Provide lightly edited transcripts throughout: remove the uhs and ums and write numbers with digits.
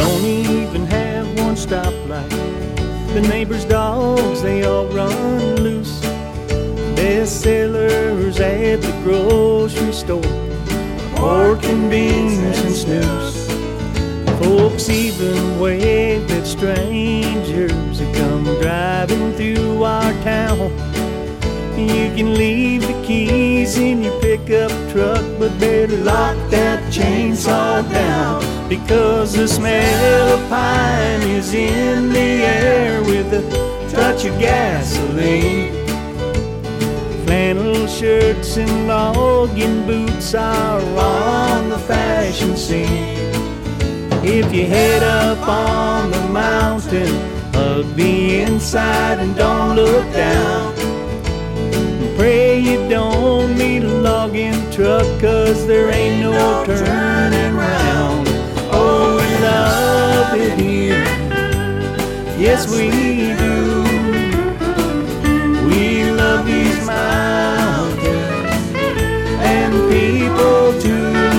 don't even have one stoplight. The neighbors' dogs, they all run loose. Bestsellers at the grocery store, pork and beans and snooze. Folks even wave at strangers who come driving through our town. You can leave the keys in your pickup truck, but better lock that chainsaw down, because the smell of pine is in the air with a touch of gasoline. Flannel shirts and logging boots are on the fashion scene. If you head up on the mountain, hug the inside and don't look down. Pray you don't meet a logging truck, 'cause there ain't no turning round. Oh, we love it here, yes we do. We love these mountains and people too.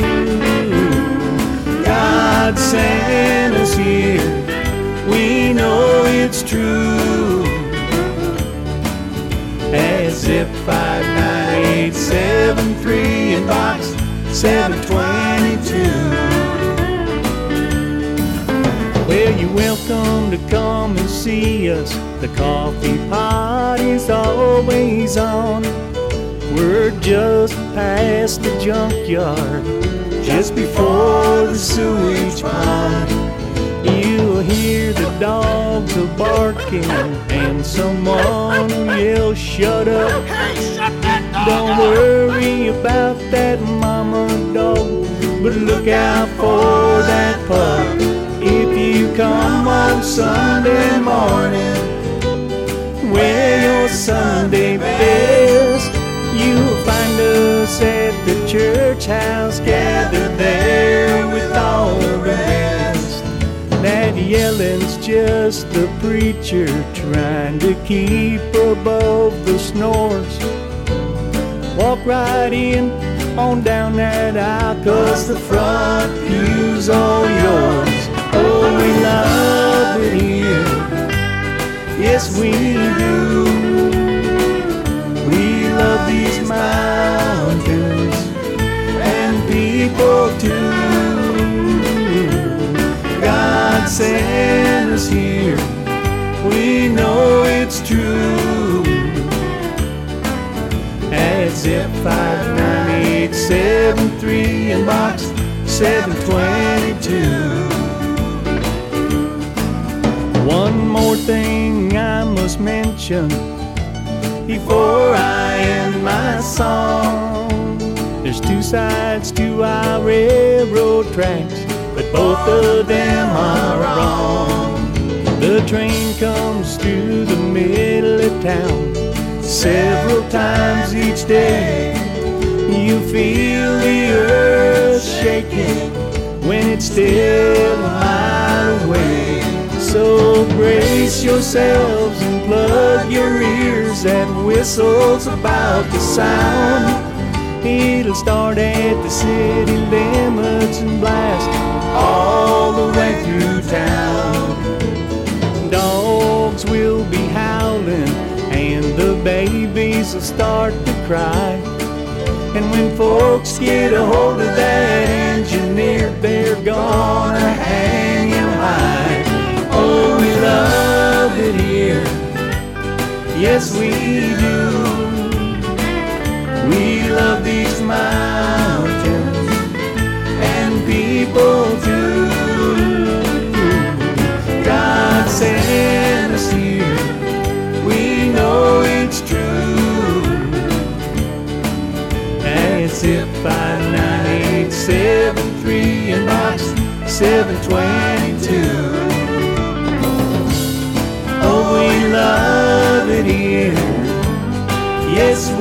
God sent us here, we know it's true. At Zip 59873 in box 722. Well, you're welcome to come and see us. The coffee pot is always on. We're just past the junkyard, just before the sewage pond. You'll hear the dogs a barking and someone will yell, "Shut up!" Hey, shut that dog Don't up! worry about that mama dog, but look out for that pup. If you come on Sunday morning, wear your Sunday best. You'll find us at the church house, gathered there with all the rest. That yelling's just the preacher trying to keep above the snores. Walk right in on down that aisle, 'cause the front pew's all yours. Oh, we love it here, yes we do. We love these mountains and people too. God sent us here, we know it's true. At Zip 59873 in box 722. One more thing I must mention before I end my song. There's two sides to our railroad tracks, but both of them are wrong. The train comes through the middle of town several times each day. You feel the earth shaking when it's still a mile away. So brace yourselves and plug your ears, that whistle's about to sound. It'll start at the city limits and blast all the way through town. Dogs will be howling and the babies will start to cry. And when folks get a hold of that engineer, they're gonna hang him high. Oh, we love it here, yes we do. We love these mountains and people too. God sent us here, we know it's true. At Zip 59873 in box 722. Oh, we love it here, yes